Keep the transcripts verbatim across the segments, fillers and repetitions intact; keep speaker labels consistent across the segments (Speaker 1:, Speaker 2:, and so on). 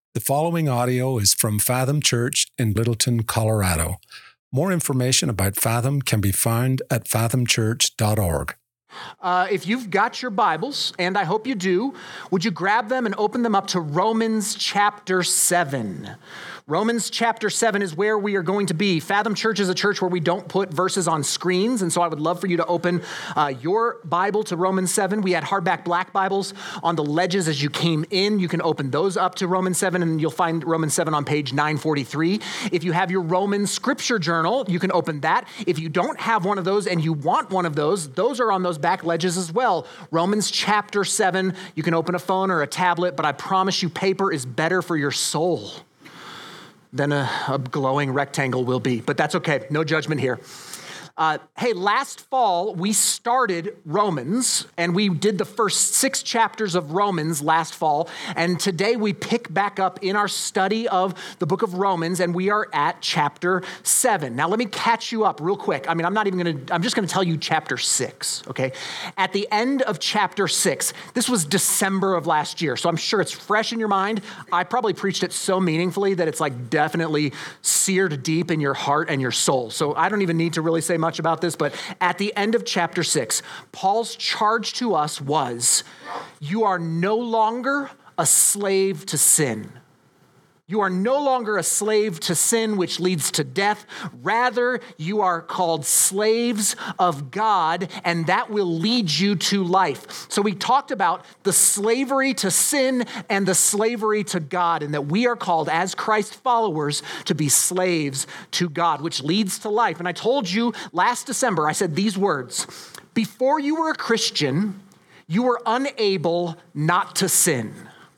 Speaker 1: The following audio is from Fathom Church in Littleton, Colorado. More information about Fathom can be found at fathom church dot org.
Speaker 2: Uh, if you've got your Bibles, and I hope you do, would you grab them and open them up to Romans chapter seven? Romans chapter seven is where we are going to be. Fathom Church is a church where we don't put verses on screens, and so I would love for you to open uh, your Bible to Romans seven. We had hardback black Bibles on the ledges as you came in. You can open those up to Romans seven, and you'll find Romans seven on page nine forty-three. If you have your Roman scripture journal, you can open that. If you don't have one of those and you want one of those, those are on those back ledges as well. Romans chapter seven, you can open a phone or a tablet, but I promise you paper is better for your soul than a, a glowing rectangle will be. But that's okay, no judgment here. Uh, hey, last fall, we started Romans, and we did the first six chapters of Romans last fall, and today we pick back up in our study of the book of Romans, and we are at chapter seven. Now, let me catch you up real quick. I mean, I'm not even going to, I'm just going to tell you chapter six, okay? At the end of chapter six, this was December of last year, so I'm sure it's fresh in your mind. I probably preached it so meaningfully that it's like definitely seared deep in your heart and your soul, so I don't even need to really say much about this, but at the end of chapter six, Paul's charge to us was, you are no longer a slave to sin. You are no longer a slave to sin, which leads to death. Rather, you are called slaves of God, and that will lead you to life. So we talked about the slavery to sin and the slavery to God, and that we are called as Christ followers to be slaves to God, which leads to life. And I told you last December, I said these words: before you were a Christian, you were unable not to sin.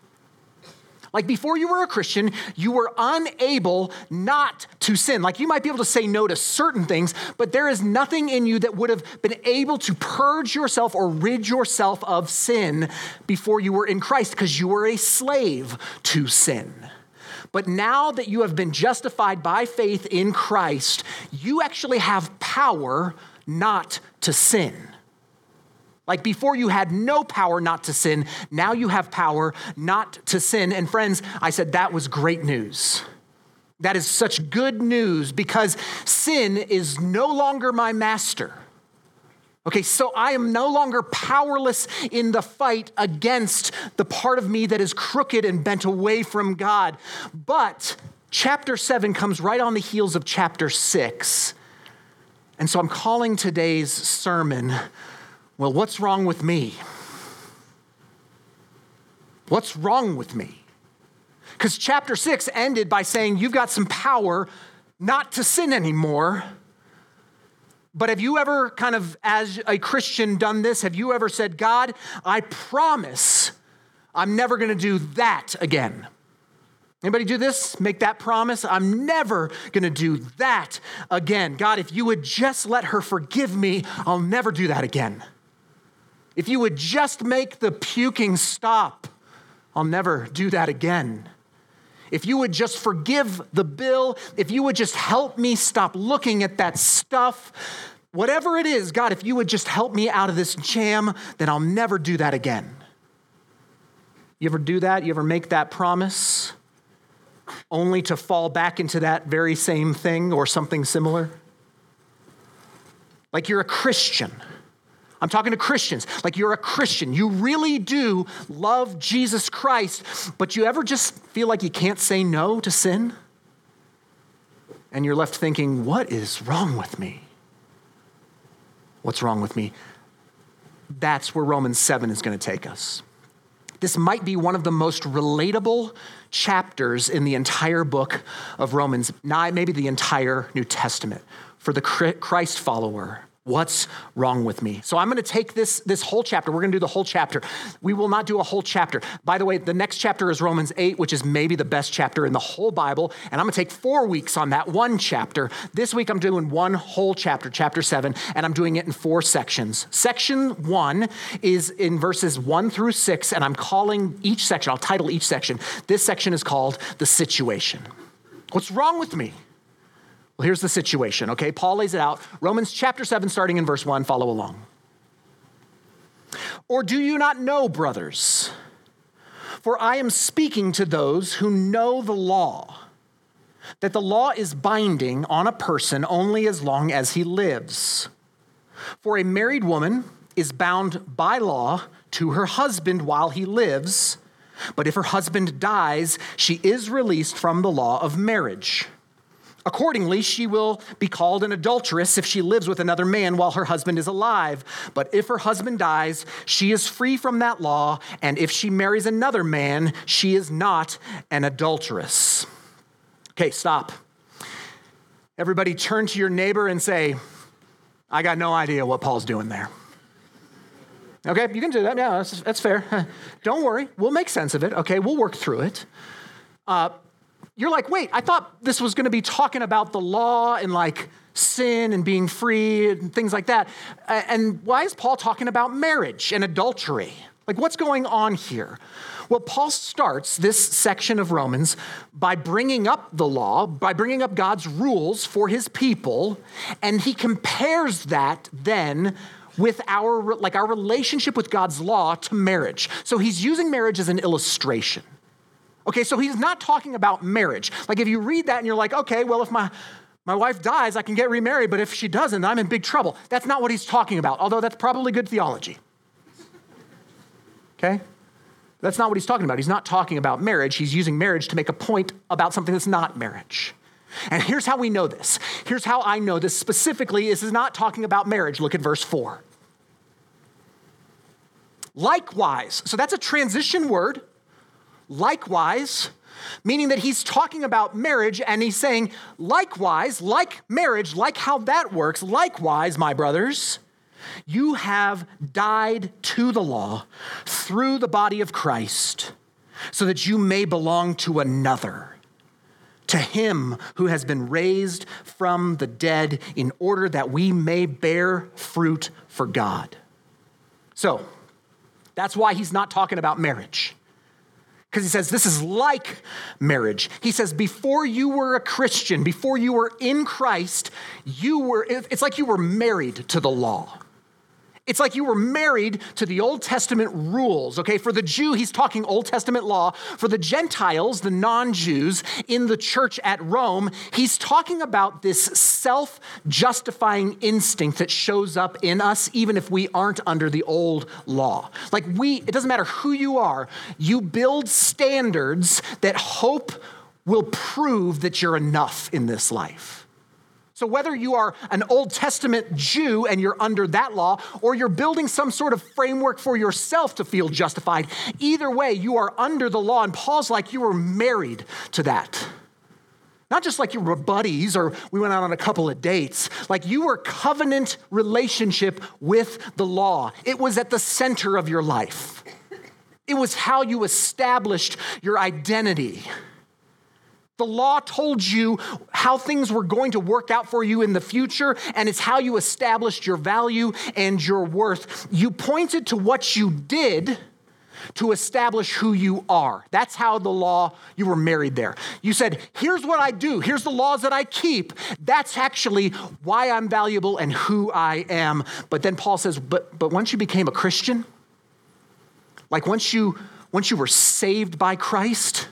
Speaker 2: Like before you were a Christian, you were unable not to sin. Like you might be able to say no to certain things, but there is nothing in you that would have been able to purge yourself or rid yourself of sin before you were in Christ, because you were a slave to sin. But now that you have been justified by faith in Christ, you actually have power not to sin. Like before you had no power not to sin, now you have power not to sin. And friends, I said that was great news. That is such good news because sin is no longer my master. Okay, so I am no longer powerless in the fight against the part of me that is crooked and bent away from God. But chapter seven comes right on the heels of chapter six. And so I'm calling today's sermon, well, what's wrong with me? What's wrong with me? Because chapter six ended by saying you've got some power not to sin anymore. But have you ever kind of, as a Christian, done this? Have you ever said, God, I promise I'm never going to do that again? Anybody do this? Make that promise? I'm never going to do that again. God, if you would just let her forgive me, I'll never do that again. If you would just make the puking stop, I'll never do that again. If you would just forgive the bill, if you would just help me stop looking at that stuff, whatever it is, God, if you would just help me out of this jam, then I'll never do that again. You ever do that? You ever make that promise only to fall back into that very same thing or something similar? Like you're a Christian. I'm talking to Christians, like you're a Christian. You really do love Jesus Christ, but you ever just feel like you can't say no to sin? And you're left thinking, what is wrong with me? What's wrong with me? That's where Romans seven is going to take us. This might be one of the most relatable chapters in the entire book of Romans, not maybe the entire New Testament, for the Christ follower. What's wrong with me? So I'm going to take this, this whole chapter. We're going to do the whole chapter. We will not do a whole chapter. By the way, the next chapter is Romans eight, which is maybe the best chapter in the whole Bible. And I'm going to take four weeks on that one chapter. This week, I'm doing one whole chapter, chapter seven, and I'm doing it in four sections. Section one is in verses one through six, and I'm calling each section, I'll title each section. This section is called The Situation. What's wrong with me? Well, here's the situation, okay? Paul lays it out. Romans chapter seven, starting in verse one, follow along. Or do you not know, brothers? For I am speaking to those who know the law, that the law is binding on a person only as long as he lives. For a married woman is bound by law to her husband while he lives, but if her husband dies, she is released from the law of marriage. Accordingly, she will be called an adulteress if she lives with another man while her husband is alive. But if her husband dies, she is free from that law, and if she marries another man, she is not an adulteress. Okay, stop. Everybody turn to your neighbor and say, I got no idea what Paul's doing there. Okay, you can do that. Yeah, that's, that's fair. Don't worry. We'll make sense of it. Okay, we'll work through it. Uh, you're like, wait, I thought this was going to be talking about the law and like sin and being free and things like that. And why is Paul talking about marriage and adultery? Like, what's going on here? Well, Paul starts this section of Romans by bringing up the law, by bringing up God's rules for his people, and he compares that then with our, like our relationship with God's law to marriage. So he's using marriage as an illustration. Okay, so he's not talking about marriage. Like if you read that and you're like, okay, well, if my, my wife dies, I can get remarried, but if she doesn't, I'm in big trouble. That's not what he's talking about, although that's probably good theology. Okay? That's not what he's talking about. He's not talking about marriage. He's using marriage to make a point about something that's not marriage. And here's how we know this. Here's how I know this specifically. This is not talking about marriage. Look at verse four. Likewise. So that's a transition word. Likewise, meaning that he's talking about marriage and he's saying, likewise, like marriage, like how that works, likewise, my brothers, you have died to the law through the body of Christ so that you may belong to another, to him who has been raised from the dead in order that we may bear fruit for God. So that's why he's not talking about marriage. Because he says this is like marriage. He says before you were a Christian, before you were in Christ, you were, it's like you were married to the law. It's like you were married to the Old Testament rules, okay? For the Jew, he's talking Old Testament law. For the Gentiles, the non-Jews in the church at Rome, he's talking about this self-justifying instinct that shows up in us even if we aren't under the old law. Like we, it doesn't matter who you are, you build standards that hope will prove that you're enough in this life. So whether you are an Old Testament Jew and you're under that law, or you're building some sort of framework for yourself to feel justified, either way, you are under the law. And Paul's like, you were married to that. Not just like you were buddies or we went out on a couple of dates. Like you were covenant relationship with the law. It was at the center of your life. It was how you established your identity. The law told you how things were going to work out for you in the future, and it's how you established your value and your worth. You pointed to what you did to establish who you are. That's how the law, you were married there. You said, here's what I do. Here's the laws that I keep. That's actually why I'm valuable and who I am. But then Paul says, but, but once you became a Christian, like once you, once you were saved by Christ,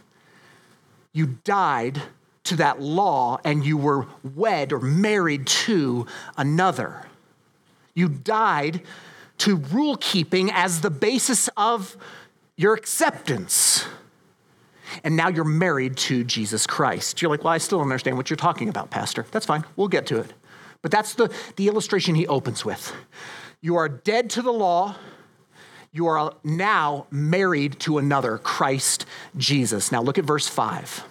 Speaker 2: you died to that law and you were wed or married to another. You died to rule keeping as the basis of your acceptance. And now you're married to Jesus Christ. You're like, well, I still don't understand what you're talking about, Pastor. That's fine. We'll get to it. But that's the, the illustration he opens with. You are dead to the law. You are now married to another, Christ Jesus. Now look at verse five.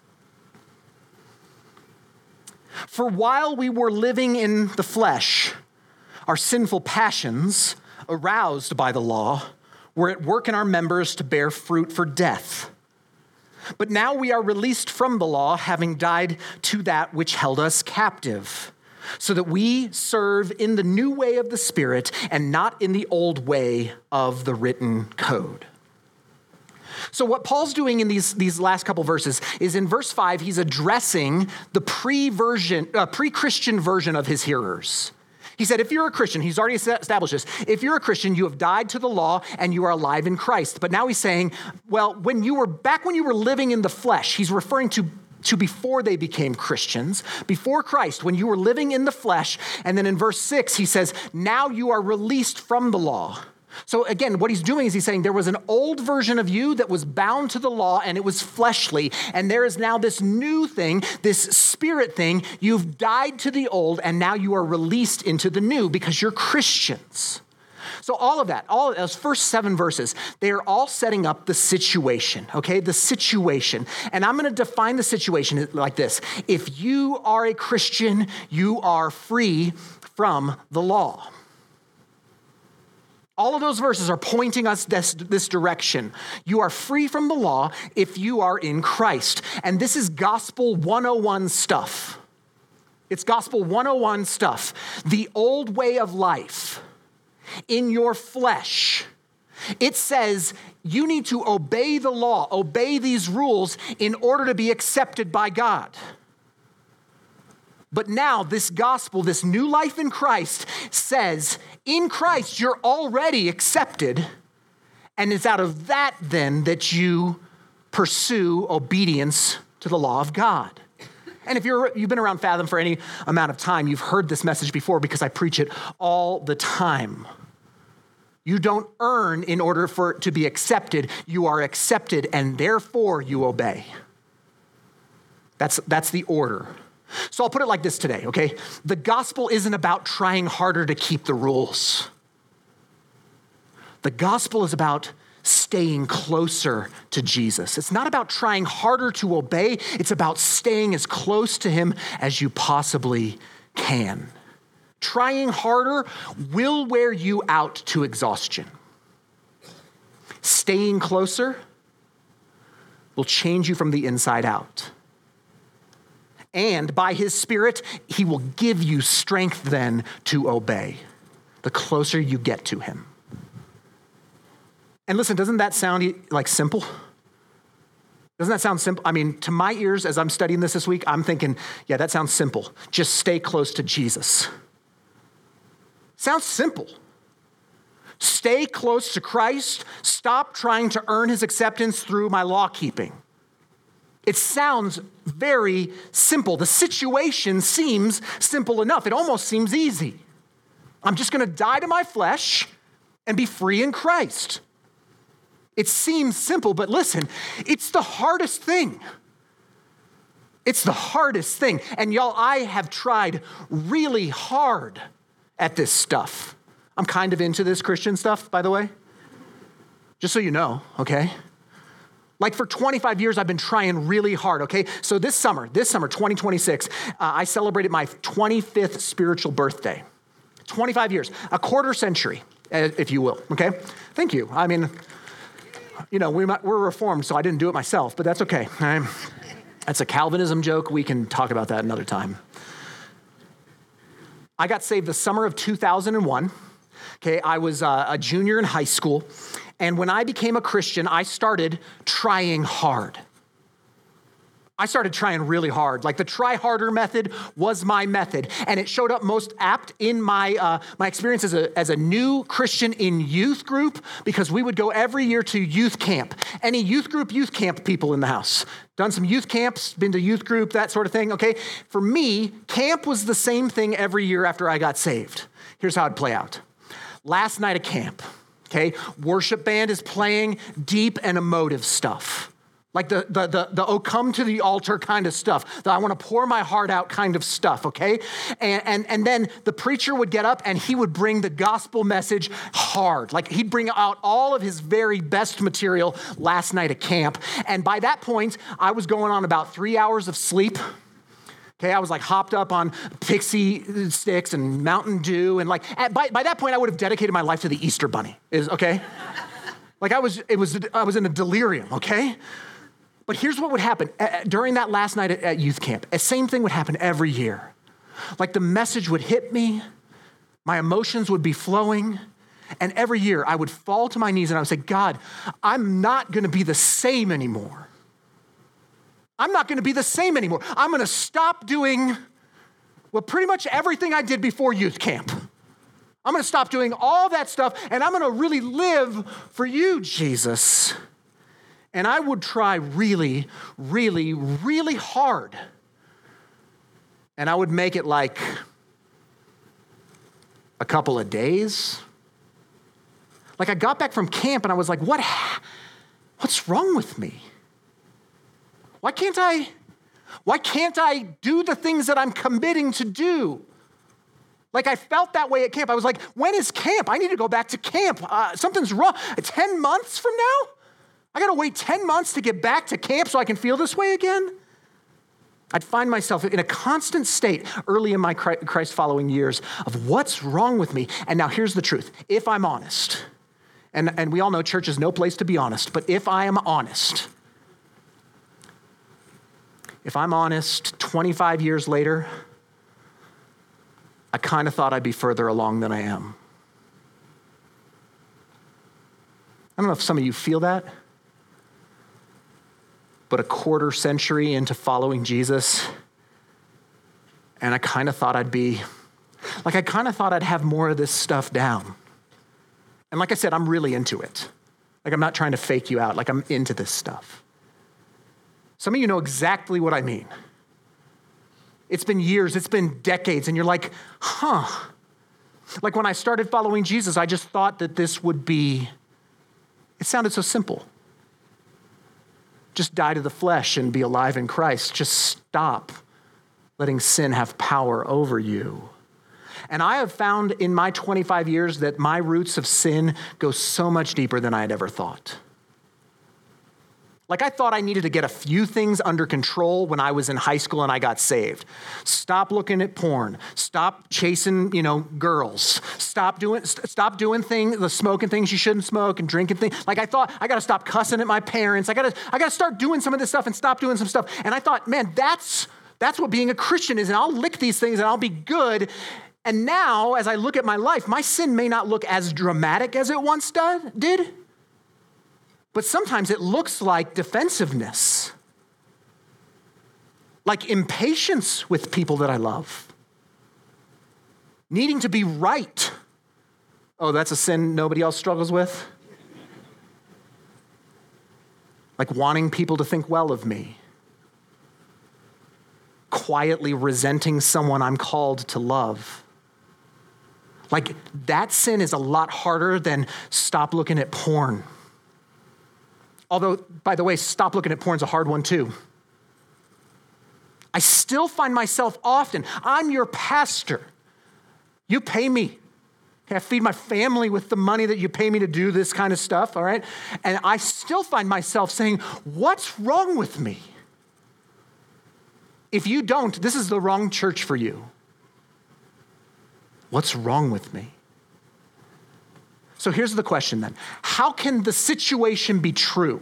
Speaker 2: For while we were living in the flesh, our sinful passions, aroused by the law, were at work in our members to bear fruit for death. But now we are released from the law, having died to that which held us captive, so that we serve in the new way of the Spirit and not in the old way of the written code. So what Paul's doing in these, these last couple verses is in verse five, he's addressing the pre-version, uh, pre-Christian version of his hearers. He said, if you're a Christian, he's already established this. If you're a Christian, you have died to the law and you are alive in Christ. But now he's saying, well, when you were back when you were living in the flesh, he's referring to, to before they became Christians, before Christ, when you were living in the flesh. And then in verse six, he says, now you are released from the law. So again, what he's doing is he's saying there was an old version of you that was bound to the law and it was fleshly. And there is now this new thing, this spirit thing. You've died to the old and now you are released into the new because you're Christians. So all of that, all of those first seven verses, they are all setting up the situation, okay? The situation. And I'm going to define the situation like this. If you are a Christian, you are free from the law. All of those verses are pointing us this, this direction. You are free from the law if you are in Christ. And this is gospel one oh one stuff. It's gospel one oh one stuff. The old way of life in your flesh. It says you need to obey the law, obey these rules in order to be accepted by God. But now this gospel, this new life in Christ says, in Christ, you're already accepted. And it's out of that then that you pursue obedience to the law of God. And if you're, you've been around Fathom for any amount of time, you've heard this message before because I preach it all the time. You don't earn in order for it to be accepted. You are accepted and therefore you obey. That's, that's the order. So I'll put it like this today, okay? The gospel isn't about trying harder to keep the rules. The gospel is about staying closer to Jesus. It's not about trying harder to obey. It's about staying as close to him as you possibly can. Trying harder will wear you out to exhaustion. Staying closer will change you from the inside out. And by his Spirit, he will give you strength then to obey the closer you get to him. And listen, doesn't that sound like simple? Doesn't that sound simple? I mean, to my ears, as I'm studying this this week, I'm thinking, yeah, that sounds simple. Just stay close to Jesus. Sounds simple. Stay close to Christ. Stop trying to earn his acceptance through my law keeping. It sounds very simple. The situation seems simple enough. It almost seems easy. I'm just going to die to my flesh and be free in Christ. It seems simple, but listen, it's the hardest thing. It's the hardest thing. And y'all, I have tried really hard at this stuff. I'm kind of into this Christian stuff, by the way. Just so you know, okay? Like for twenty-five years, I've been trying really hard, okay? So this summer, this summer, twenty twenty-six, uh, I celebrated my twenty-fifth spiritual birthday. twenty-five years, a quarter century, if you will, okay? Thank you. I mean, you know, we might, we're Reformed, so I didn't do it myself, but that's okay. I'm, that's a Calvinism joke. We can talk about that another time. I got saved the summer of two thousand one. Okay, I was uh, a junior in high school. And when I became a Christian, I started trying hard. I started trying really hard. Like the try harder method was my method. And it showed up most apt in my uh, my experience as a, as a new Christian in youth group, because we would go every year to youth camp. Any youth group, youth camp people in the house? Done some youth camps, been to youth group, that sort of thing, okay? For me, camp was the same thing every year after I got saved. Here's how it'd play out. Last night at camp, okay, worship band is playing deep and emotive stuff. Like the, the, the, the oh, come to the altar kind of stuff. The I want to pour my heart out kind of stuff, okay? And, and, and then the preacher would get up and he would bring the gospel message hard. Like he'd bring out all of his very best material last night at camp. And by that point, I was going on about three hours of sleep. Okay, I was like hopped up on Pixie sticks and Mountain Dew. And like, at, by, by that point, I would have dedicated my life to the Easter Bunny, is okay? Like I was, it was, I was in a delirium, okay? But here's what would happen. During that last night at, at youth camp, the same thing would happen every year. Like the message would hit me, my emotions would be flowing, and every year I would fall to my knees and I would say, God, I'm not gonna be the same anymore. I'm not gonna be the same anymore. I'm gonna stop doing, well, pretty much everything I did before youth camp. I'm going to stop doing all that stuff, and I'm going to really live for you, Jesus. And I would try really, really, really hard. And I would make it like a couple of days. Like I got back from camp and I was like, what? What's wrong with me? Why can't I, why can't I do the things that I'm committing to do? Like I felt that way at camp. I was like, when is camp? I need to go back to camp. Uh, something's wrong. ten months from now? I got to wait ten months to get back to camp so I can feel this way again? I'd find myself in a constant state early in my Christ following years of what's wrong with me. And now here's the truth. If I'm honest, and, and we all know church is no place to be honest, but if I am honest, if I'm honest, twenty-five years later, I kind of thought I'd be further along than I am. I don't know if some of you feel that, but a quarter century into following Jesus, and I kind of thought I'd be, like I kind of thought I'd have more of this stuff down. And like I said, I'm really into it. Like I'm not trying to fake you out, like I'm into this stuff. Some of you know exactly what I mean. It's been years, it's been decades, and you're like, huh. Like when I started following Jesus, I just thought that this would be, it sounded so simple. Just die to the flesh and be alive in Christ. Just stop letting sin have power over you. And I have found in my twenty-five years that my roots of sin go so much deeper than I had ever thought. Like I thought I needed to get a few things under control when I was in high school and I got saved. Stop looking at porn. Stop chasing, you know, girls. Stop doing, stop doing things, the smoking things you shouldn't smoke and drinking things. Like I thought I got to stop cussing at my parents. I got to, I got to start doing some of this stuff and stop doing some stuff. And I thought, man, that's, that's what being a Christian is. And I'll lick these things and I'll be good. And now as I look at my life, my sin may not look as dramatic as it once did. But sometimes it looks like defensiveness, like impatience with people that I love, needing to be right. Oh, that's a sin nobody else struggles with? Like wanting people to think well of me, quietly resenting someone I'm called to love. Like that sin is a lot harder than stop looking at porn. Although, by the way, stop looking at porn is a hard one too. I still find myself often, I'm your pastor. You pay me. I feed my family with the money that you pay me to do this kind of stuff, all right? And I still find myself saying, what's wrong with me? If you don't, this is the wrong church for you. What's wrong with me? So here's the question then. How can the situation be true?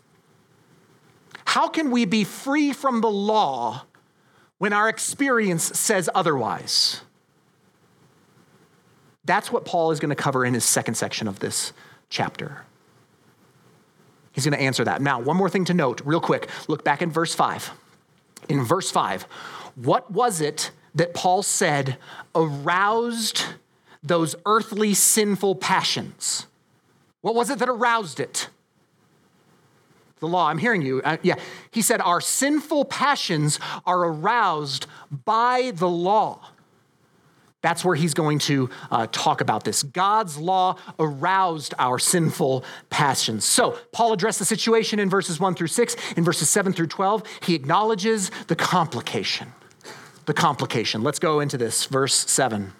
Speaker 2: How can we be free from the law when our experience says otherwise? That's what Paul is going to cover in his second section of this chapter. He's going to answer that. Now, one more thing to note real quick. Look back in verse five. In verse five, what was it that Paul said aroused those earthly sinful passions? What was it that aroused it? The law, I'm hearing you. Uh, yeah, he said our sinful passions are aroused by the law. That's where he's going to uh, talk about this. God's law aroused our sinful passions. So Paul addressed the situation in verses one through six. In verses seven through twelve, he acknowledges the complication. The complication. Let's go into this. Verse seven.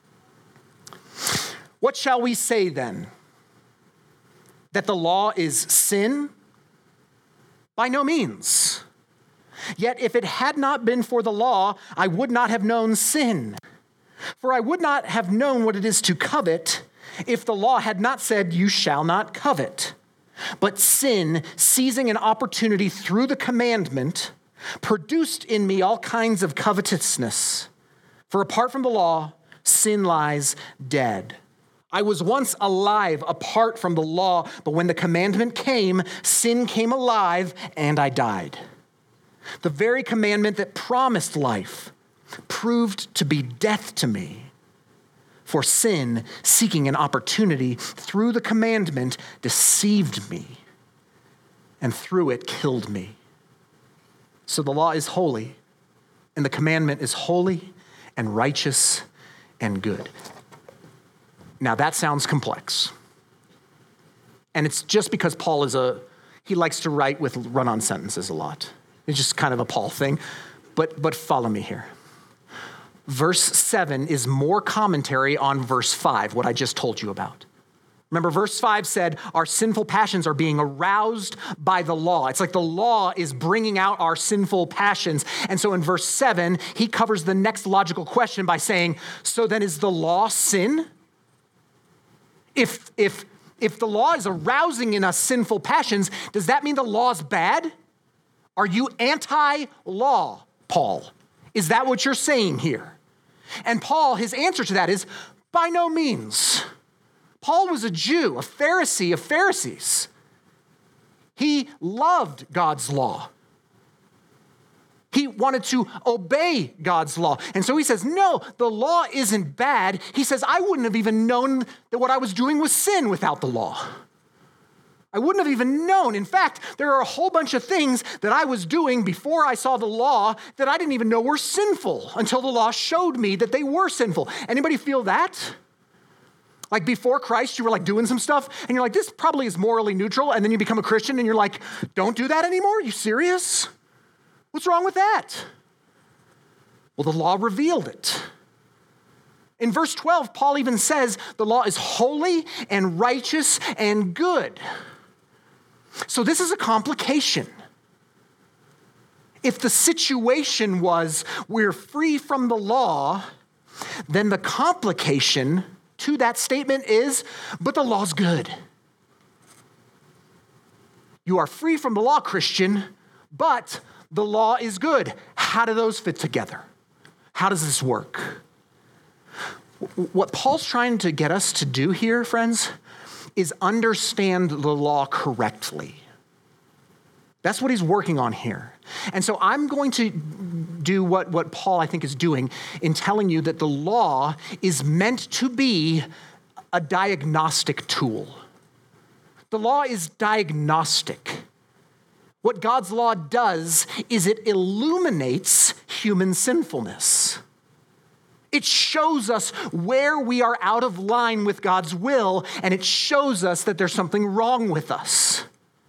Speaker 2: What shall we say then? That the law is sin? By no means. Yet if it had not been for the law, I would not have known sin. For I would not have known what it is to covet if the law had not said, you shall not covet. But sin, seizing an opportunity through the commandment, produced in me all kinds of covetousness. For apart from the law, sin lies dead. I was once alive apart from the law, but when the commandment came, sin came alive and I died. The very commandment that promised life proved to be death to me. For sin, seeking an opportunity through the commandment, deceived me, and through it killed me. So the law is holy, and the commandment is holy and righteous and good. Now that sounds complex. And it's just because Paul is a, he likes to write with run-on sentences a lot. It's just kind of a Paul thing, but, but follow me here. Verse seven is more commentary on verse five, what I just told you about. Remember, verse five said, our sinful passions are being aroused by the law. It's like the law is bringing out our sinful passions. And so in verse seven, he covers the next logical question by saying, so then is the law sin? If, if, if the law is arousing in us sinful passions, does that mean the law's bad? Are you anti-law, Paul? Is that what you're saying here? And Paul, his answer to that is, by no means. Paul was a Jew, a Pharisee of Pharisees. He loved God's law. He wanted to obey God's law. And so he says, no, the law isn't bad. He says, I wouldn't have even known that what I was doing was sin without the law. I wouldn't have even known. In fact, there are a whole bunch of things that I was doing before I saw the law that I didn't even know were sinful until the law showed me that they were sinful. Anybody feel that? Like before Christ, you were like doing some stuff and you're like, this probably is morally neutral. And then you become a Christian and you're like, don't do that anymore? Are you serious? What's wrong with that? Well, the law revealed it. In verse twelve, Paul even says the law is holy and righteous and good. So this is a complication. If the situation was we're free from the law, then the complication to that statement is, but the law's good. You are free from the law, Christian, but the law is good. How do those fit together? How does this work? What Paul's trying to get us to do here, friends, is understand the law correctly. That's what he's working on here. And so I'm going to do what, what Paul, I think, is doing in telling you that the law is meant to be a diagnostic tool. The law is diagnostic. What God's law does is it illuminates human sinfulness. It shows us where we are out of line with God's will, and it shows us that there's something wrong with us.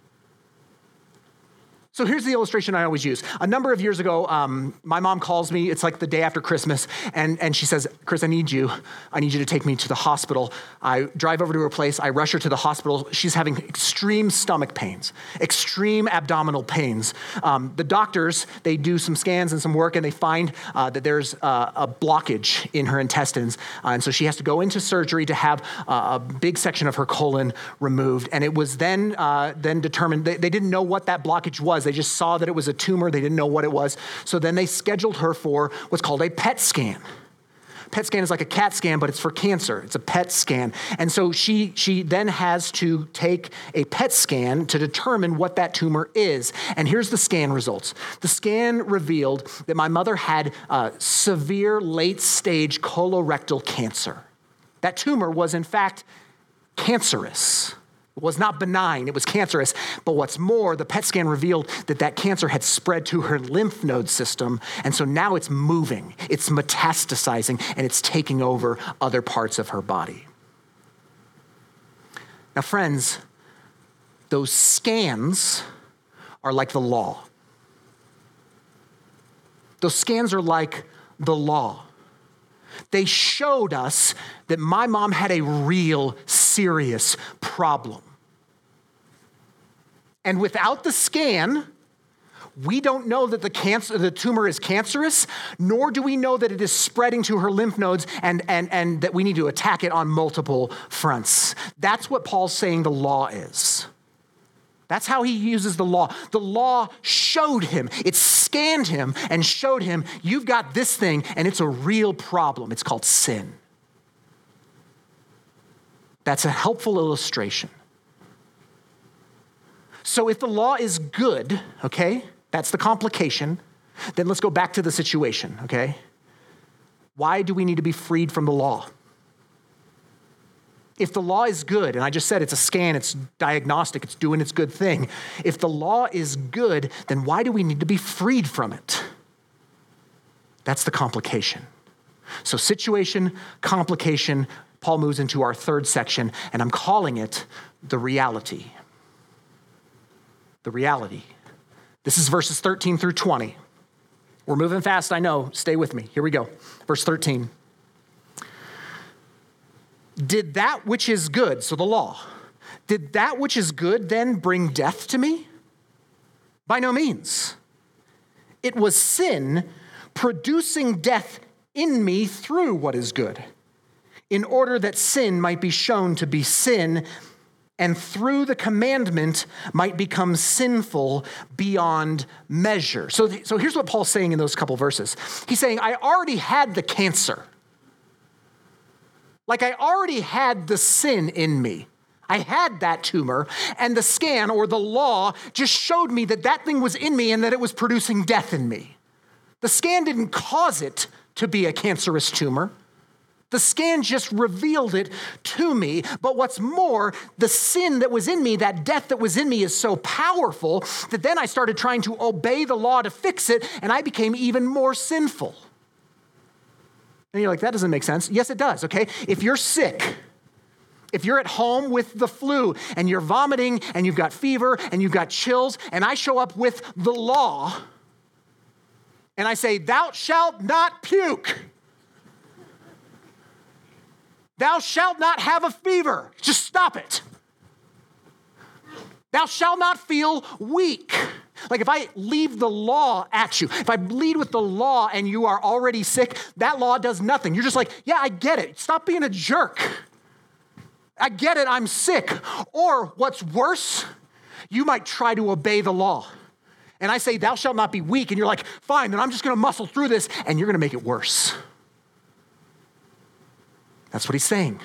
Speaker 2: So here's the illustration I always use. A number of years ago, um, my mom calls me. It's like the day after Christmas, and, and she says, Chris, I need you. I need you to take me to the hospital. I drive over to her place. I rush her to the hospital. She's having extreme stomach pains, extreme abdominal pains. Um, the doctors, they do some scans and some work, and they find uh, that there's uh, a blockage in her intestines. Uh, and so she has to go into surgery to have uh, a big section of her colon removed. And it was then, uh, then determined, they, they didn't know what that blockage was. They just saw that it was a tumor. They didn't know what it was. So then they scheduled her for what's called a P E T scan. P E T scan is like a CAT scan, but it's for cancer. It's a P E T scan. And so she, she then has to take a P E T scan to determine what that tumor is. And here's the scan results. The scan revealed that my mother had uh, severe late-stage colorectal cancer. That tumor was, in fact, cancerous. It was not benign, it was cancerous. But what's more, the P E T scan revealed that that cancer had spread to her lymph node system, and so now it's moving, it's metastasizing, and it's taking over other parts of her body. Now, friends, those scans are like the law. Those scans are like the law. They showed us that my mom had a real serious problem. And without the scan, we don't know that the cancer, the tumor is cancerous, nor do we know that it is spreading to her lymph nodes and, and, and that we need to attack it on multiple fronts. That's what Paul's saying the law is. That's how he uses the law. The law showed him, it scanned him and showed him, you've got this thing and it's a real problem. It's called sin. That's a helpful illustration. So if the law is good, okay, that's the complication, then let's go back to the situation, okay? Why do we need to be freed from the law? If the law is good, and I just said it's a scan, it's diagnostic, it's doing its good thing. If the law is good, then why do we need to be freed from it? That's the complication. So situation, complication, Paul moves into our third section, and I'm calling it the reality. The reality. This is verses thirteen through twenty. We're moving fast, I know. Stay with me. Here we go. Verse thirteen. Did that which is good, so the law, did that which is good then bring death to me? By no means. It was sin producing death in me through what is good, in order that sin might be shown to be sin, and through the commandment might become sinful beyond measure. So, so here's what Paul's saying in those couple verses. He's saying, I already had the cancer. Like I already had the sin in me. I had that tumor, and the scan or the law just showed me that that thing was in me and that it was producing death in me. The scan didn't cause it to be a cancerous tumor. The scan just revealed it to me. But what's more, the sin that was in me, that death that was in me is so powerful that then I started trying to obey the law to fix it, and I became even more sinful. And you're like, that doesn't make sense. Yes, it does, okay? If you're sick, if you're at home with the flu and you're vomiting and you've got fever and you've got chills, and I show up with the law and I say, thou shalt not puke. Thou shalt not have a fever. Just stop it. Thou shalt not feel weak. Like if I leave the law at you, if I lead with the law and you are already sick, that law does nothing. You're just like, yeah, I get it. Stop being a jerk. I get it, I'm sick. Or what's worse, you might try to obey the law. And I say, thou shalt not be weak. And you're like, fine, then I'm just going to muscle through this. And you're going to make it worse. That's what he's saying.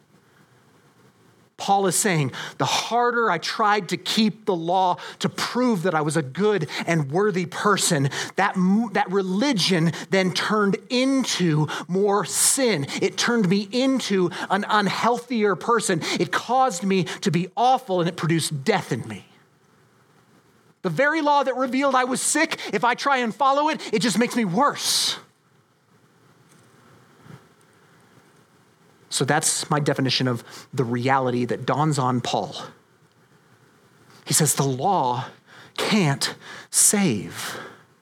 Speaker 2: Paul is saying, the harder I tried to keep the law to prove that I was a good and worthy person, that, that religion then turned into more sin. It turned me into an unhealthier person. It caused me to be awful, and it produced death in me. The very law that revealed I was sick, if I try and follow it, it just makes me worse. So that's my definition of the reality that dawns on Paul. He says the law can't save.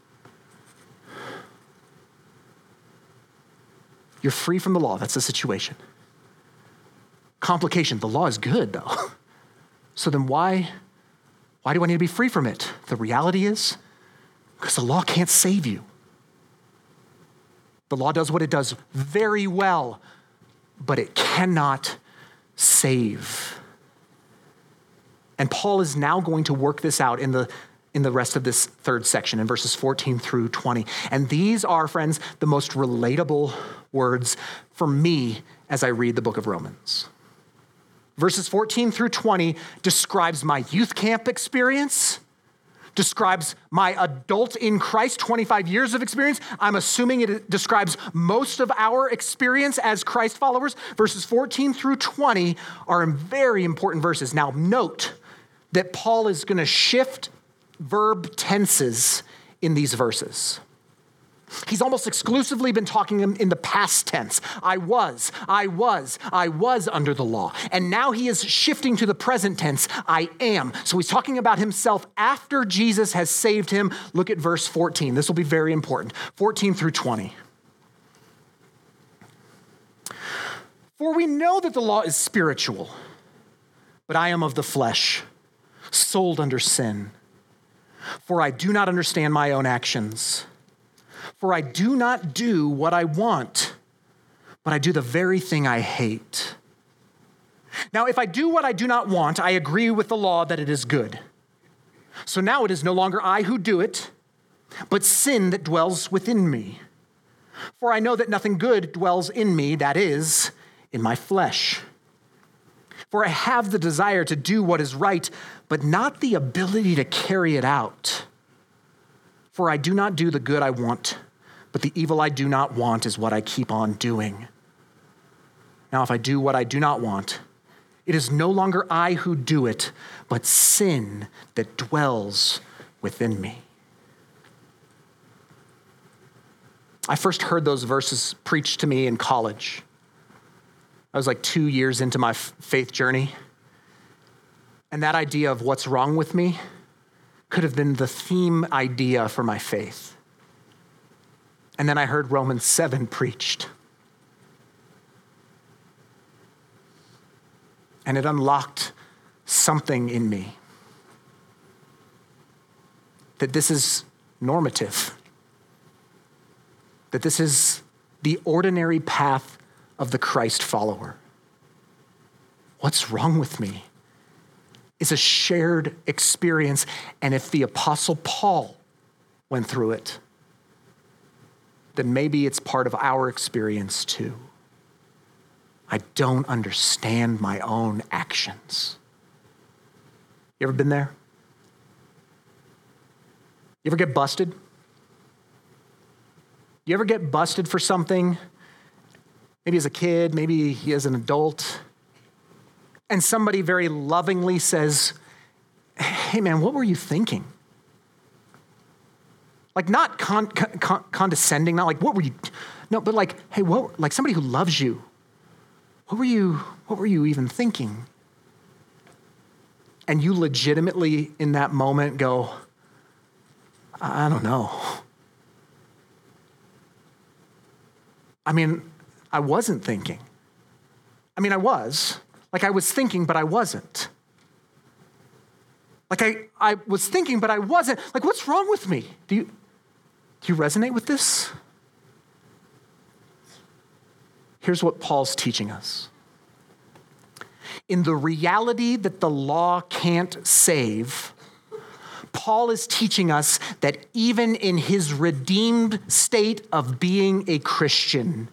Speaker 2: You're free from the law. That's the situation. Complication. The law is good, though. So then why, why do I need to be free from it? The reality is because the law can't save you. The law does what it does very well, but it cannot save. And Paul is now going to work this out in the, in the rest of this third section, in verses fourteen through twenty. And these are, friends, the most relatable words for me as I read the book of Romans. Verses fourteen through twenty describes my youth camp experience, describes my adult in Christ, twenty-five years of experience. I'm assuming it describes most of our experience as Christ followers. Verses fourteen through twenty are very important verses. Now, note that Paul is going to shift verb tenses in these verses. He's almost exclusively been talking in the past tense. I was, I was, I was under the law. And now he is shifting to the present tense. I am. So he's talking about himself after Jesus has saved him. Look at verse fourteen. This will be very important. fourteen through twenty. For we know that the law is spiritual, but I am of the flesh, sold under sin. For I do not understand my own actions. For I do not do what I want, but I do the very thing I hate. Now, if I do what I do not want, I agree with the law that it is good. So now it is no longer I who do it, but sin that dwells within me. For I know that nothing good dwells in me, that is, in my flesh. For I have the desire to do what is right, but not the ability to carry it out. For I do not do the good I want, but the evil I do not want is what I keep on doing. Now, if I do what I do not want, It is no longer I who do it, but sin that dwells within me. I first heard those verses preached to me in college. I was like two years into my faith journey. And that idea of what's wrong with me could have been the theme idea for my faith. And then I heard Romans seven preached. And it unlocked something in me. That this is normative. That this is the ordinary path of the Christ follower. What's wrong with me is a shared experience. And if the Apostle Paul went through it, then maybe it's part of our experience too. I don't understand my own actions. You ever been there? You ever get busted? You ever get busted for something? Maybe as a kid, maybe as an adult. And somebody very lovingly says, hey man, what were you thinking? Like not con- con- condescending, not like, what were you, no, but like, hey, what, like somebody who loves you. What were you, what were you even thinking? And you legitimately in that moment go, I don't know. I mean, I wasn't thinking. I mean, I was. Like I was thinking, but I wasn't. Like I, I was thinking, but I wasn't. Like, what's wrong with me? Do you, do you resonate with this? Here's what Paul's teaching us. In the reality that the law can't save, Paul is teaching us that even in his redeemed state of being a Christian,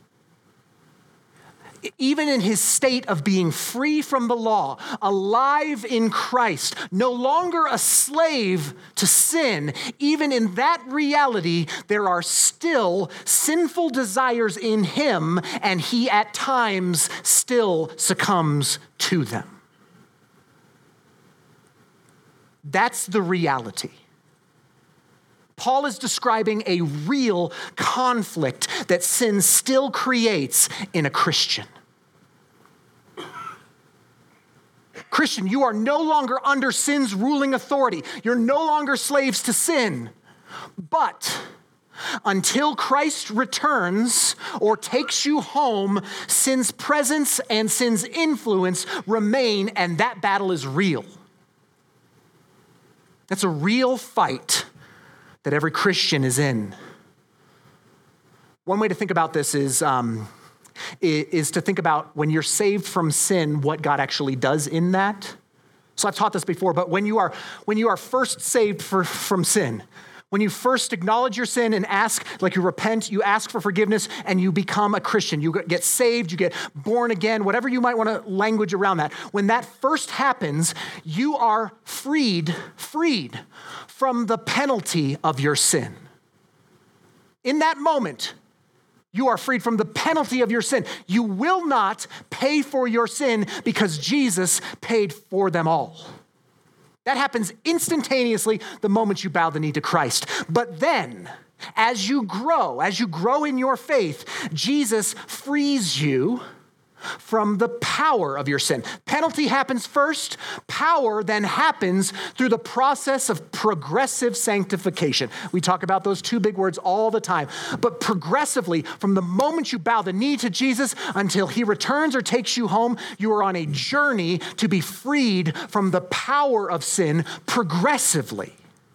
Speaker 2: even in his state of being free from the law, alive in Christ, no longer a slave to sin, even in that reality, there are still sinful desires in him, and he at times still succumbs to them. That's the reality. Paul is describing a real conflict that sin still creates in a Christian. Christian, you are no longer under sin's ruling authority. You're no longer slaves to sin. But until Christ returns or takes you home, sin's presence and sin's influence remain, and that battle is real. That's a real fight that every Christian is in. One way to think about this is, um, is to think about when you're saved from sin, what God actually does in that. So I've taught this before, but when you are when you are first saved for, from sin, when you first acknowledge your sin and ask, like you repent, you ask for forgiveness, and you become a Christian. You get saved, you get born again, whatever you might want to language around that. When that first happens, you are freed, freed from the penalty of your sin. In that moment, you are freed from the penalty of your sin. You will not pay for your sin because Jesus paid for them all. That happens instantaneously the moment you bow the knee to Christ. But then, as you grow, as you grow in your faith, Jesus frees you from the power of your sin. Penalty happens first. Power then happens through the process of progressive sanctification. We talk about those two big words all the time. But progressively, from the moment you bow the knee to Jesus until he returns or takes you home, you are on a journey to be freed from the power of sin progressively.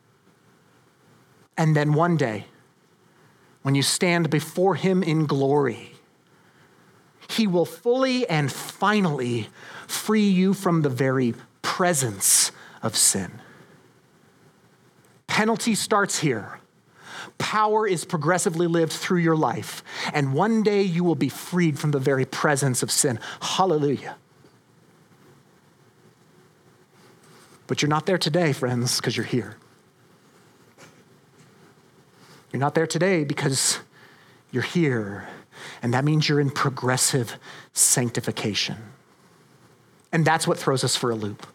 Speaker 2: And then one day, when you stand before him in glory, he will fully and finally free you from the very presence of sin. Penalty starts here. Power is progressively lived through your life. And one day you will be freed from the very presence of sin. Hallelujah. But you're not there today, friends, because you're here. You're not there today because you're here. And that means you're in progressive sanctification. And that's what throws us for a loop.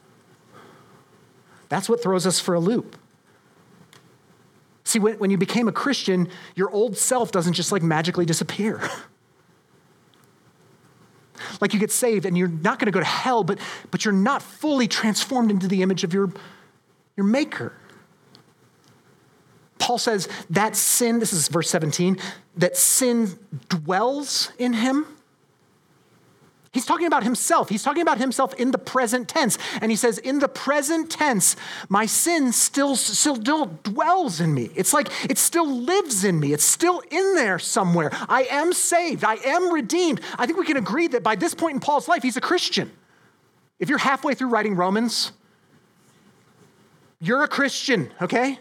Speaker 2: That's what throws us for a loop. See, when, when you became a Christian, your old self doesn't just like magically disappear. Like you get saved and you're not going to go to hell, but, but you're not fully transformed into the image of your, your maker. Paul says that sin, this is verse seventeen, that sin dwells in him. He's talking about himself. He's talking about himself in the present tense. And he says, in the present tense, my sin still, still dwells in me. It's like it still lives in me. It's still in there somewhere. I am saved. I am redeemed. I think we can agree that by this point in Paul's life, he's a Christian. If you're halfway through writing Romans, you're a Christian, okay?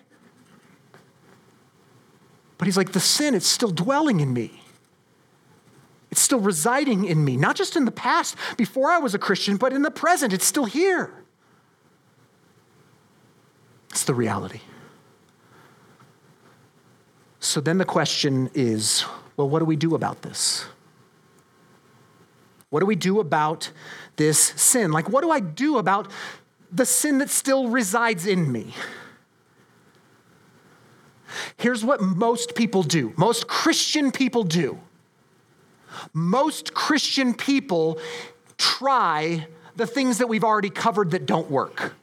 Speaker 2: But he's like, the sin, it's still dwelling in me. It's still residing in me, not just in the past before I was a Christian, but in the present, it's still here. It's the reality. So then the question is, well, what do we do about this? What do we do about this sin? Like, what do I do about the sin that still resides in me? Here's what most people do. Most Christian people do. Most Christian people try the things that we've already covered that don't work.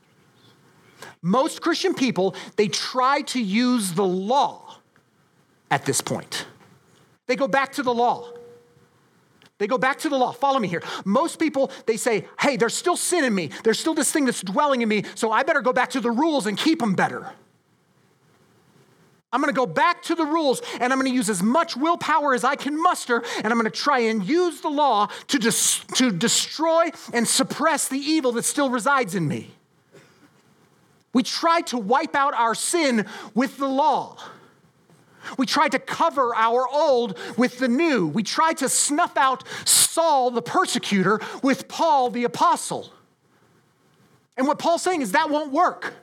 Speaker 2: Most Christian people, they try to use the law at this point. They go back to the law. They go back to the law. Follow me here. Most people, they say, hey, there's still sin in me. There's still this thing that's dwelling in me, so I better go back to the rules and keep them better. I'm going to go back to the rules and I'm going to use as much willpower as I can muster, and I'm going to try and use the law to, dis- to destroy and suppress the evil that still resides in me. We try to wipe out our sin with the law. We try to cover our old with the new. We try to snuff out Saul the persecutor with Paul the apostle. And what Paul's saying is that won't work.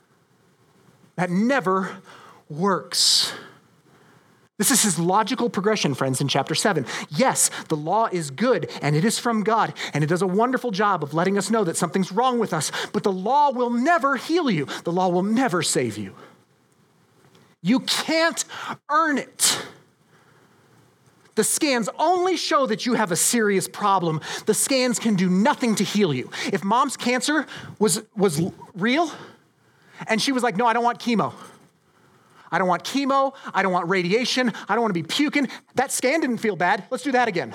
Speaker 2: That never works. This is his logical progression, friends, in chapter seven. Yes, the law is good and it is from God and it does a wonderful job of letting us know that something's wrong with us, but the law will never heal you. The law will never save you. You can't earn it. The scans only show that you have a serious problem. The scans can do nothing to heal you. If mom's cancer was, was real and she was like, no, I don't want chemo. I don't want chemo. I don't want radiation. I don't want to be puking. That scan didn't feel bad. Let's do that again.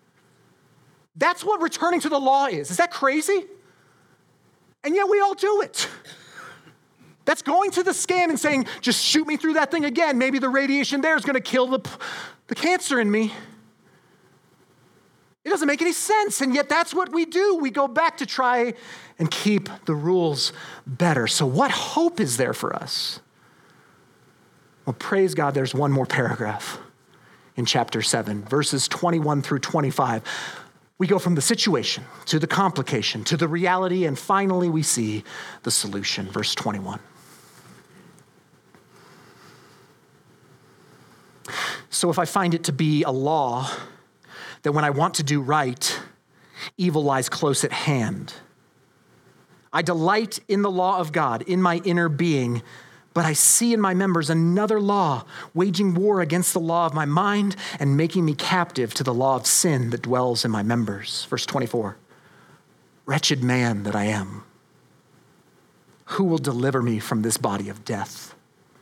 Speaker 2: That's what returning to the law is. Is that crazy? And yet we all do it. That's going to the scan and saying, just shoot me through that thing again. Maybe the radiation there is going to kill the, the cancer in me. It doesn't make any sense. And yet that's what we do. We go back to try and keep the rules better. So what hope is there for us? Well, praise God, there's one more paragraph in chapter seven, verses twenty-one through twenty-five. We go from the situation to the complication to the reality, and finally we see the solution. Verse twenty-one. So if I find it to be a law that when I want to do right, evil lies close at hand, I delight in the law of God in my inner being, but I see in my members another law, waging war against the law of my mind and making me captive to the law of sin that dwells in my members. Verse twenty-four, wretched man that I am, who will deliver me from this body of death?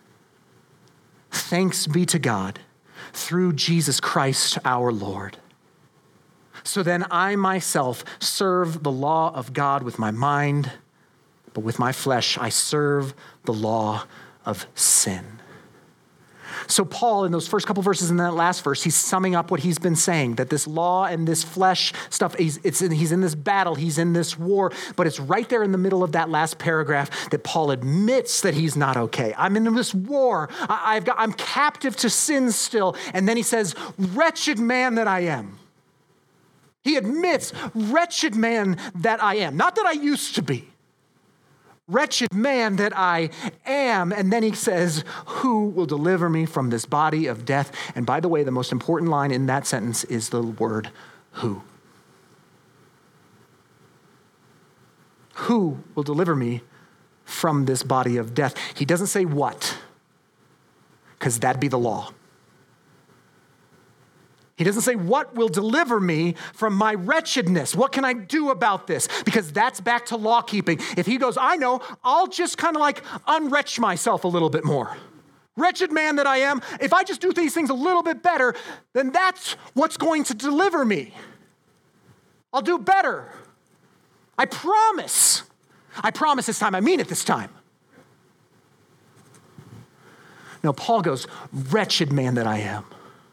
Speaker 2: Thanks be to God through Jesus Christ our Lord. So then I myself serve the law of God with my mind, but with my flesh I serve the law of sin. So Paul, in those first couple verses in that last verse, he's summing up what he's been saying, that this law and this flesh stuff, he's, it's in, he's in this battle, he's in this war, but it's right there in the middle of that last paragraph that Paul admits that he's not okay. I'm in this war. I, I've got, I'm captive to sin still. And then he says, wretched man that I am. He admits, wretched man that I am. Not that I used to be. Wretched man that I am. And then he says, who will deliver me from this body of death? And by the way, the most important line in that sentence is the word who. Who will deliver me from this body of death? He doesn't say what, because that'd be the law. He doesn't say what will deliver me from my wretchedness. What can I do about this? Because that's back to law keeping. If he goes, I know, I'll just kind of like unwretch myself a little bit more. Wretched man that I am, if I just do these things a little bit better, then that's what's going to deliver me. I'll do better. I promise. I promise this time. I mean it this time. No, Paul goes, wretched man that I am.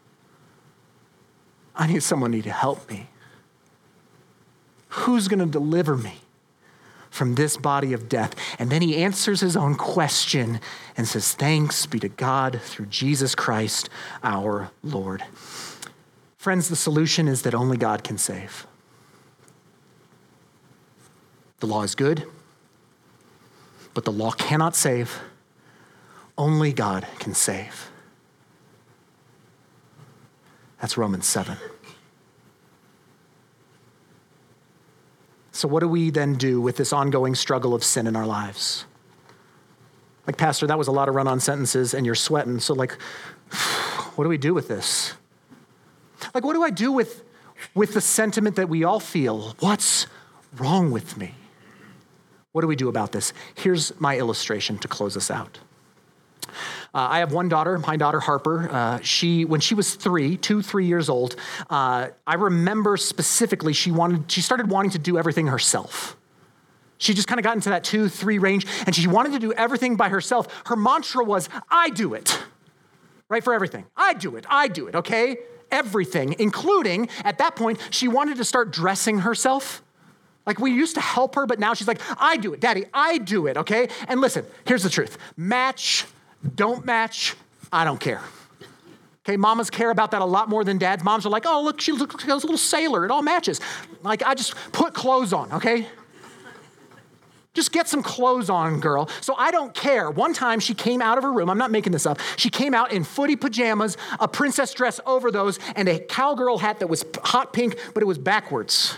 Speaker 2: I need someone to help me. Who's going to deliver me from this body of death? And then he answers his own question and says, thanks be to God through Jesus Christ, our Lord. Friends, the solution is that only God can save. The law is good, but the law cannot save. Only God can save. That's Romans seven. So what do we then do with this ongoing struggle of sin in our lives? Like, Pastor, that was a lot of run-on sentences and you're sweating. So like, what do we do with this? Like, what do I do with, with the sentiment that we all feel? What's wrong with me? What do we do about this? Here's my illustration to close us out. Uh, I have one daughter, my daughter Harper. Uh, she, when she was three, two, three years old, uh, I remember specifically she wanted, she started wanting to do everything herself. She just kind of got into that two, three range, and she wanted to do everything by herself. Her mantra was, I do it, right, for everything. I do it, I do it, okay? Everything, including, at that point, she wanted to start dressing herself. Like, we used to help her, but now she's like, I do it, Daddy, I do it, okay? And listen, here's the truth. Match, don't match, I don't care. Okay, mamas care about that a lot more than dads. Moms are like, oh, look, she looks like a little sailor. It all matches. Like, I just put clothes on, okay? Just get some clothes on, girl. So I don't care. One time she came out of her room. I'm not making this up. She came out in footy pajamas, a princess dress over those, and a cowgirl hat that was hot pink, but it was backwards.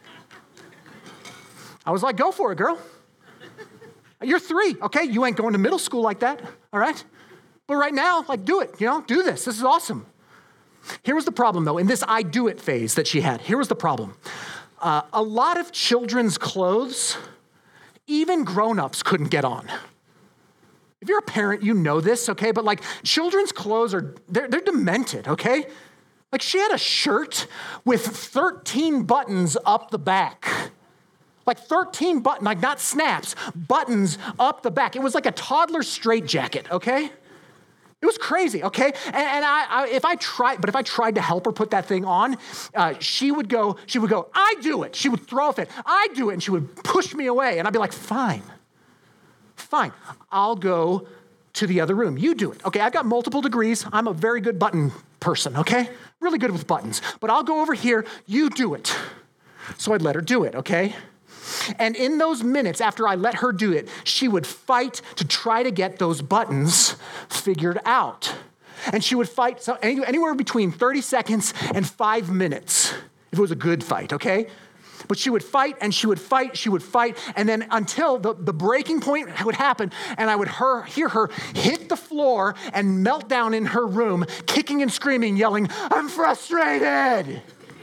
Speaker 2: I was like, go for it, girl. You're three, okay? You ain't going to middle school like that, all right? But right now, like, do it, you know? Do this. This is awesome. Here was the problem, though. In this I do it phase that she had, here was the problem. Uh, a lot of children's clothes, even grown-ups couldn't get on. If you're a parent, you know this, okay? But, like, children's clothes are, they're, they're demented, okay? Like, she had a shirt with thirteen buttons up the back. Like thirteen buttons, like not snaps, buttons up the back. It was like a toddler straitjacket, okay? It was crazy, okay? And, and I, I, if I tried, but if I tried to help her put that thing on, uh, she would go, she would go, I do it. She would throw a fit, I do it, and she would push me away. And I'd be like, fine, fine. I'll go to the other room. You do it, okay? I've got multiple degrees. I'm a very good button person, okay? Really good with buttons. But I'll go over here, you do it. So I'd let her do it, okay? And in those minutes after I let her do it, she would fight to try to get those buttons figured out. And she would fight so anywhere between thirty seconds and five minutes, if it was a good fight, okay? But she would fight and she would fight, she would fight, and then until the, the breaking point would happen, and I would her, hear her hit the floor and melt down in her room, kicking and screaming, yelling, I'm frustrated.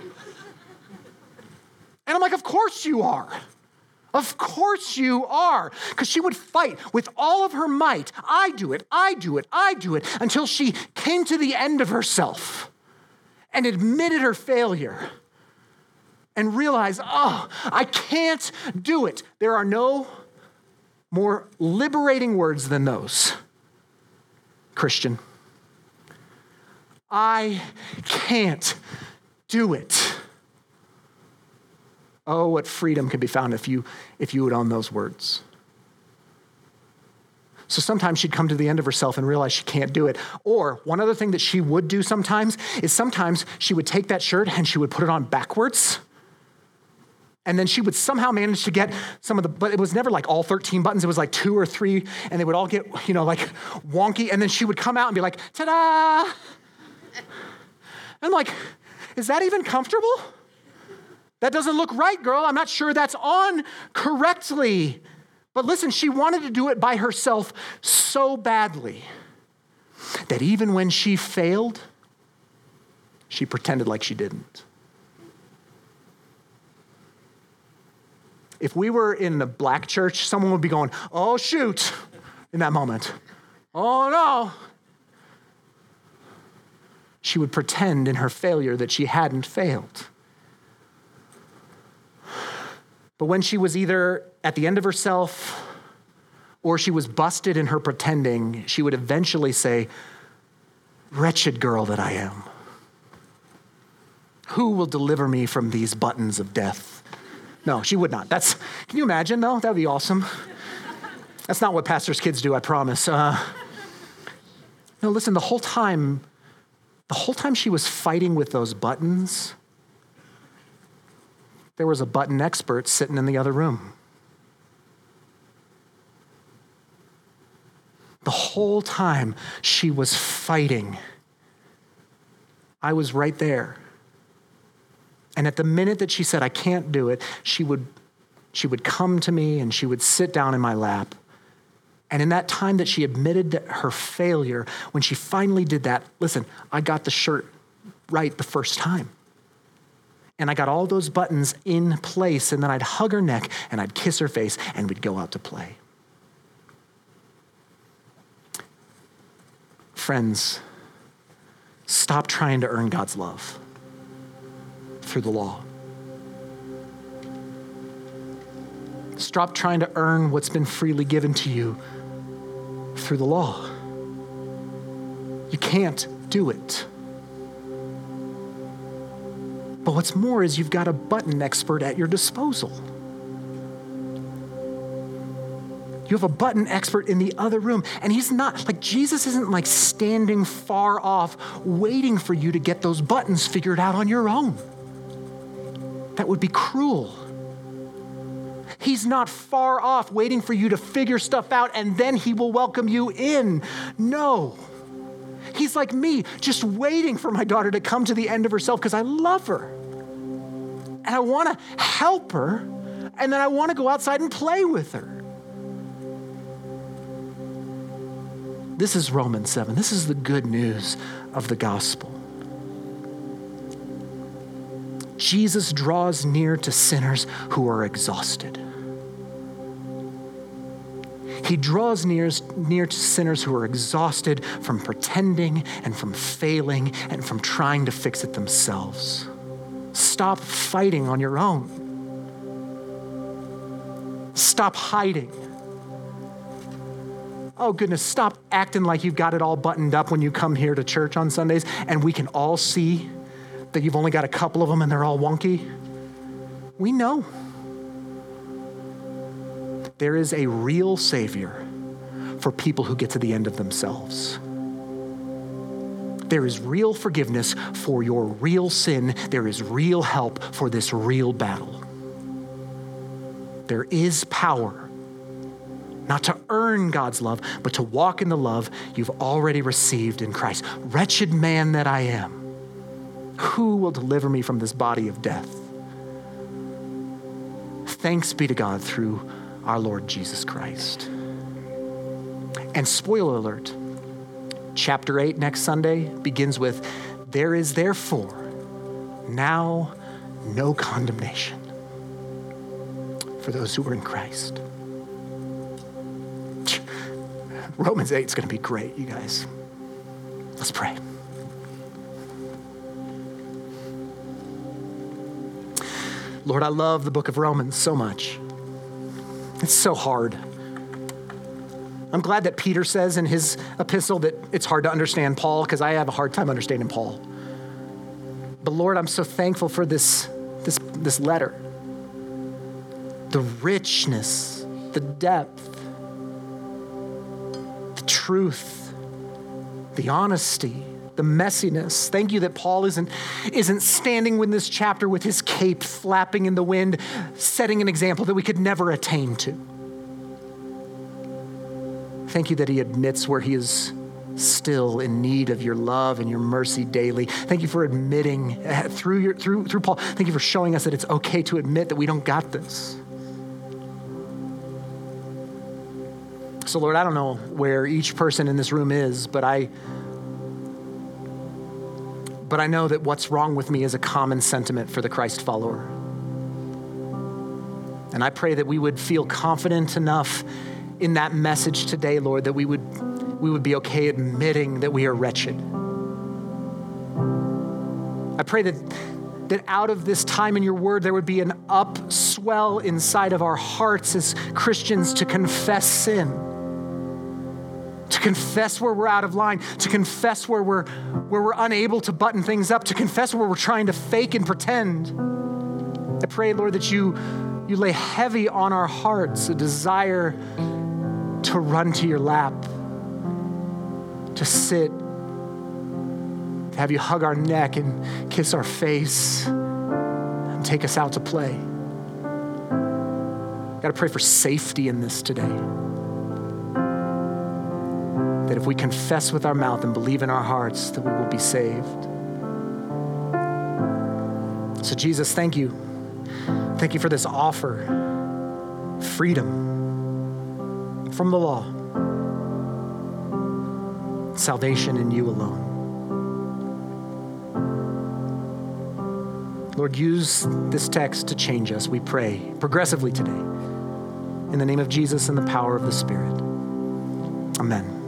Speaker 2: And I'm like, of course you are. Of course you are. Because she would fight with all of her might. I do it, I do it, I do it, until she came to the end of herself and admitted her failure and realized, oh, I can't do it. There are no more liberating words than those. Christian, I can't do it. Oh, what freedom can be found if you if you would own those words. So sometimes she'd come to the end of herself and realize she can't do it. Or one other thing that she would do sometimes is sometimes she would take that shirt and she would put it on backwards. And then she would somehow manage to get some of the, but it was never like all thirteen buttons. It was like two or three, and they would all get, you know, like wonky. And then she would come out and be like, ta-da. And I'm like, is that even comfortable? That doesn't look right, girl. I'm not sure that's on correctly. But listen, she wanted to do it by herself so badly that even when she failed, she pretended like she didn't. If we were in a black church, someone would be going, oh, shoot, in that moment. Oh, no. She would pretend in her failure that she hadn't failed. But when she was either at the end of herself or she was busted in her pretending, she would eventually say, wretched girl that I am, who will deliver me from these buttons of death? No, she would not. That's, can you imagine though? That would be awesome. That's not what pastors' kids do, I promise. Uh, no, listen, the whole time, the whole time she was fighting with those buttons, there was a button expert sitting in the other room. The whole time she was fighting, I was right there. And at the minute that she said, I can't do it, she would, she would come to me and she would sit down in my lap. And in that time that she admitted that her failure, when she finally did that, listen, I got the shirt right the first time. And I got all those buttons in place, and then I'd hug her neck and I'd kiss her face and we'd go out to play. Friends, stop trying to earn God's love through the law. Stop trying to earn what's been freely given to you through the law. You can't do it. But what's more is you've got a button expert at your disposal. You have a button expert in the other room, and he's not, like Jesus isn't like standing far off waiting for you to get those buttons figured out on your own. That would be cruel. He's not far off waiting for you to figure stuff out and then he will welcome you in. No. He's like me, just waiting for my daughter to come to the end of herself because I love her. And I want to help her, and then I want to go outside and play with her. This is Romans seven. This is the good news of the gospel. Jesus draws near to sinners who are exhausted. He draws near, near to sinners who are exhausted from pretending and from failing and from trying to fix it themselves. Stop fighting on your own. Stop hiding. Oh goodness, stop acting like you've got it all buttoned up when you come here to church on Sundays and we can all see that you've only got a couple of them and they're all wonky. We know. There is a real Savior for people who get to the end of themselves. There is real forgiveness for your real sin. There is real help for this real battle. There is power, not to earn God's love, but to walk in the love you've already received in Christ. Wretched man that I am, who will deliver me from this body of death? Thanks be to God through our Lord Jesus Christ. And spoiler alert, chapter eight next Sunday begins with, there is therefore now no condemnation for those who are in Christ. Romans eight is going to be great, you guys. Let's pray. Lord, I love the book of Romans so much. It's so hard. I'm glad that Peter says in his epistle that it's hard to understand Paul, because I have a hard time understanding Paul. But Lord, I'm so thankful for this, this, this letter. The richness, the depth, the truth, the honesty, the messiness. Thank you that Paul isn't, isn't standing in this chapter with his cape flapping in the wind, setting an example that we could never attain to. Thank you that he admits where he is still in need of your love and your mercy daily. Thank you for admitting uh, through your through through Paul. Thank you for showing us that it's okay to admit that we don't got this. So Lord, I don't know where each person in this room is, but I but I know that what's wrong with me is a common sentiment for the Christ follower. And I pray that we would feel confident enough in that message today, Lord, that we would we would be okay admitting that we are wretched. I pray that, that out of this time in your word, there would be an upswell inside of our hearts as Christians to confess sin, to confess where we're out of line, to confess where we're, where we're unable to button things up, to confess where we're trying to fake and pretend. I pray, Lord, that you, you lay heavy on our hearts a desire to run to your lap, to sit, to have you hug our neck and kiss our face and take us out to play. Got to pray for safety in this today. That if we confess with our mouth and believe in our hearts, that we will be saved. So Jesus, thank you. Thank you for this offer, freedom from the law, salvation in you alone. Lord, use this text to change us, we pray, progressively today. In the name of Jesus and the power of the Spirit. Amen.